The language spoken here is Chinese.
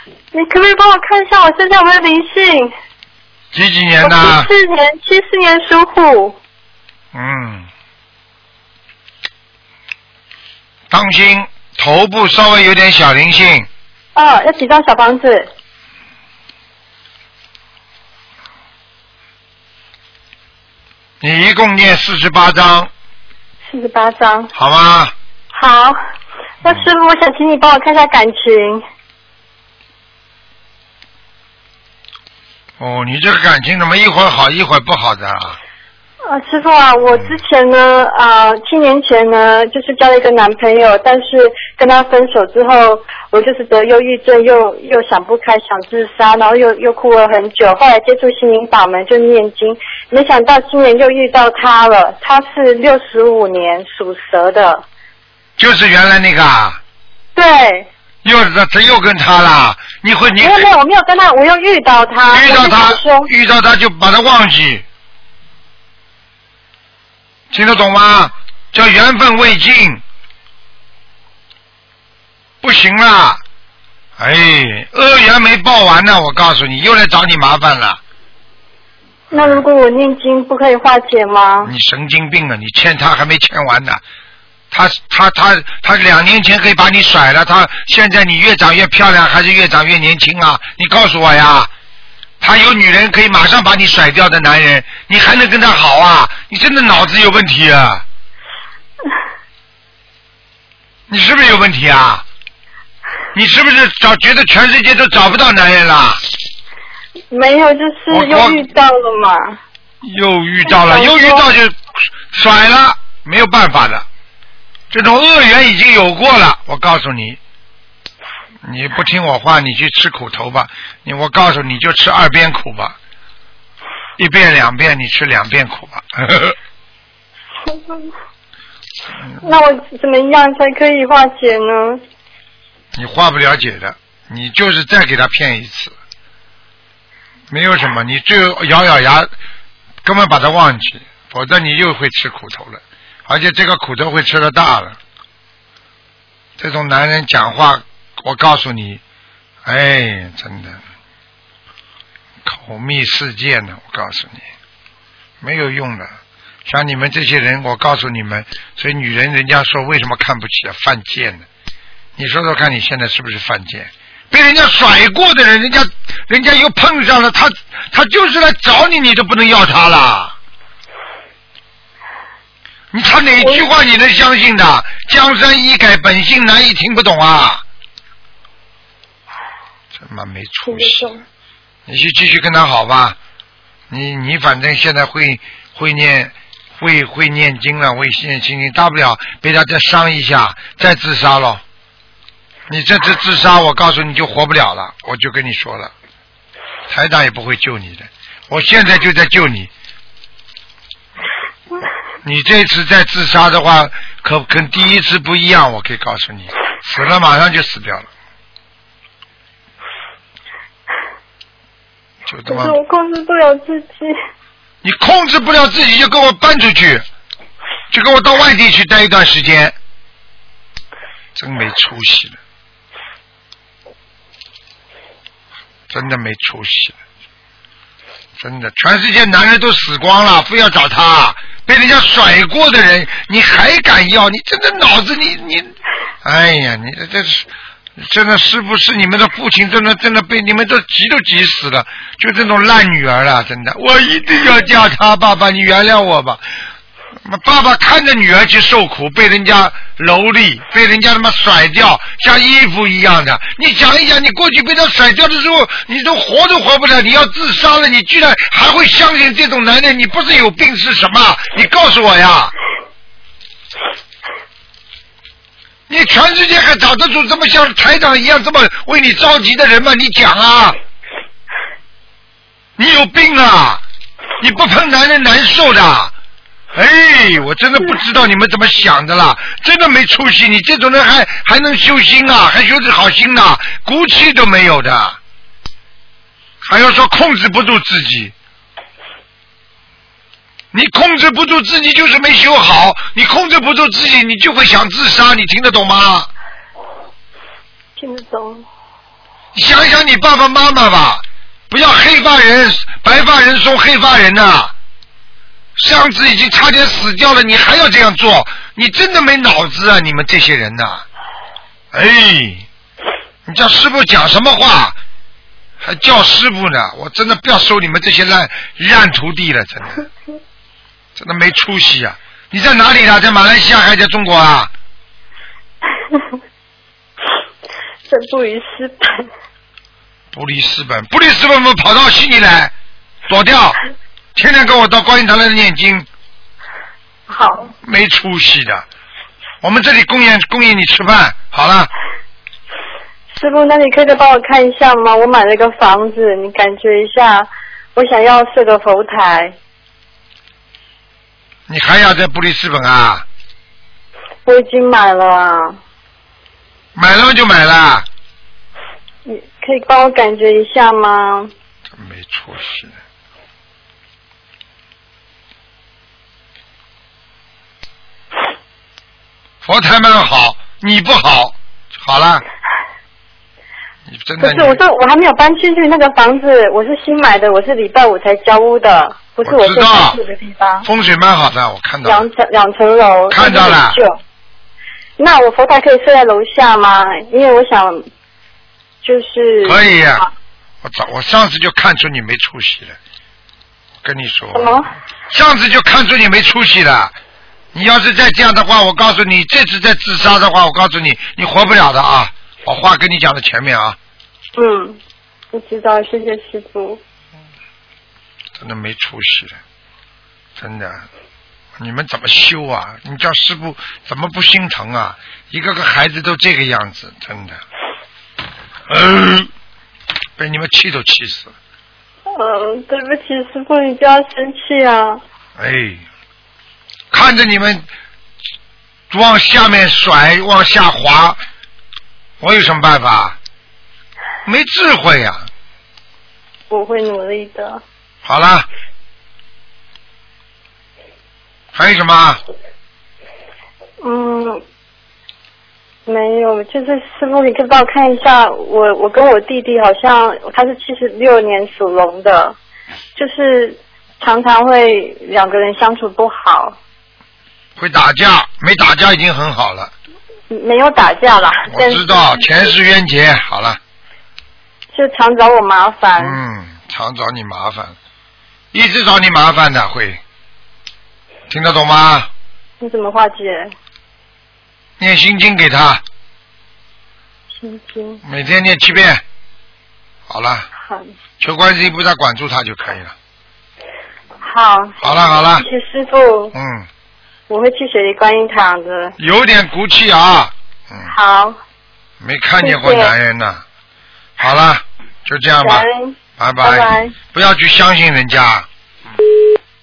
你可不可以帮我看一下我身上有没有灵性？ 几年的 ？74年属虎。 当心头部稍微有点小灵性。 要几张小房子？ 你一共念48张。 48张。 好吗？ 好。那师傅，我想请你帮我看一下感情。 你这个感情怎么一会儿好一会儿不好的啊？ 师傅啊，我之前呢7年前呢就是交了一个男朋友，但是跟他分手之后，我就是得忧郁症，又想不开，想自杀，然后又哭了很久。后来接触心灵法门就念经，没想到今年又遇到他了。他是65年属蛇的。就是原来那个啊？ 对。 又跟他了？没有，我没有跟他，我又遇到他。 遇到他就把他忘记。听得懂吗？叫缘分未尽，不行了，恶缘没报完呢，我告诉你，又来找你麻烦了。 那如果我念经不可以化解吗？ 你神经病啊！你欠他还没欠完呢，他2年前可以把你甩了，他现在你越长越漂亮还是越长越年轻啊？你告诉我呀！他有女人可以马上把你甩掉的男人，你还能跟他好啊？你真的脑子有问题啊！你是不是有问题啊？你是不是觉得全世界都找不到男人了？ 没有，就是又遇到了嘛。 又遇到就甩了，没有办法的。这种恶缘已经有过了，我告诉你。你不听我话，你去吃苦头吧。我告诉你，就吃2遍苦吧，1遍2遍，你吃2遍苦吧。 那我怎么样才可以化解呢？ 你化不了解的，你就是再给他骗一次，没有什么，你就咬牙，根本把他忘记，否则你又会吃苦头了，而且这个苦头会吃得大了。这种男人讲话，我告诉你，真的口蜜腹剑呢，我告诉你，没有用的。像你们这些人，我告诉你们，所以女人人家说为什么看不起啊？犯贱呢？你说说看，你现在是不是犯贱？被人家甩过的人，人家又碰上了，他就是来找你，你都不能要他了。他哪句话你能相信的？江山易改，本性难移，听不懂啊？这妈没出息！你去继续跟他好吧。你反正现在会念经了，会念心经，大不了被他再伤一下，再自杀咯。你这次自杀，我告诉你就活不了了，我就跟你说了，台长也不会救你的，我现在就在救你。你这次再自杀的话，可跟第一次不一样，我可以告诉你，死了马上就死掉了。就这么。 可是我控制不了自己。 你控制不了自己，就跟我搬出去，就跟我到外地去待一段时间。真没出息了，真的没出息了，真的，全世界男人都死光了，非要找他。被人家甩过的人，你还敢要？你真的脑子你，哎呀，你这是真的是不是你们的父亲真的被你们都急死了？就这种烂女儿了，真的，我一定要嫁他，爸爸，你原谅我吧。爸爸看着女儿去受苦，被人家蹂躏，被人家他妈甩掉，像衣服一样的。你想一想，你过去被他甩掉的时候，你都活不了，你要自杀了，你居然还会相信这种男人？你不是有病是什么？你告诉我呀！你全世界还找得出这么像台长一样这么为你着急的人吗？你讲啊！你有病啊！你不碰男人难受的。我真的不知道你们怎么想的啦，真的没出息！你这种人还能修心啊？还修得好心呢？骨气都没有的，还要说控制不住自己。你控制不住自己就是没修好，你控制不住自己，你就会想自杀，你听得懂吗？ 听得懂。 你想想你爸爸妈妈吧，不要黑发人白发人送黑发人呐、上次已经差点死掉了，你还要这样做，你真的没脑子啊！你们这些人呐、哎，你叫师傅讲什么话？还叫师傅呢？我真的不要收你们这些烂徒弟了，真的，真的没出息啊！你在哪里啊？在马来西亚还是在中国啊？ 在布里斯本。 布里斯本，布里斯本，我们跑到悉尼来躲掉，天天跟我到观音堂来念经。 好。 没出息的，我们这里供应你吃饭，好了。 师傅，那你可以再帮我看一下吗？我买了一个房子，你感觉一下，我想要设个佛台。 你还要在布里斯本啊？ 我已经买了啊。 买了就买了。 你可以帮我感觉一下吗？ 没出息的。佛台蛮好，你不好，好了。你真的。 可是我说我还没有搬进去那个房子，我是新买的，我是礼拜五才交屋的，不是我现在住的地方。 风水蛮好的，我看到了。 两层楼。 看到了。 那我佛台可以设在楼下吗？因为我想，就是。 可以呀、我上次就看出你没出息了，我跟你说。 什么？ 上次就看出你没出息了。你要是再这样的话，我告诉你，这次再自杀的话，我告诉你，你活不了的啊！我话跟你讲在前面啊。 嗯，我知道，谢谢师傅。 真的没出息了，真的，你们怎么修啊？你叫师傅怎么不心疼啊？一个个孩子都这个样子，真的，被你们气都气死了。 对不起，师傅，你不要生气啊。 哎。看着你们往下面甩，往下滑，我有什么办法？没智慧呀、 我会努力的。 好了，还有什么？ 没有，就是师傅，你可以帮我看一下，我跟我弟弟好像他是76年属龙的，就是常常会两个人相处不好。 会打架，没打架已经很好了。 没有打架啦。 我知道，前世冤结，好了。 就常找我麻烦。 常找你麻烦，一直找你麻烦的会，听得懂吗？ 你怎么化解？ 念心经给他。 心经。 每天念7遍，好了。 好。 求观世音菩萨管住他就可以了。 好。 好了。 谢谢师傅。我会去雪梨观音堂的。 有点骨气啊。 好。 没看见过男人呢。好了，就这样吧。拜拜。不要去相信人家。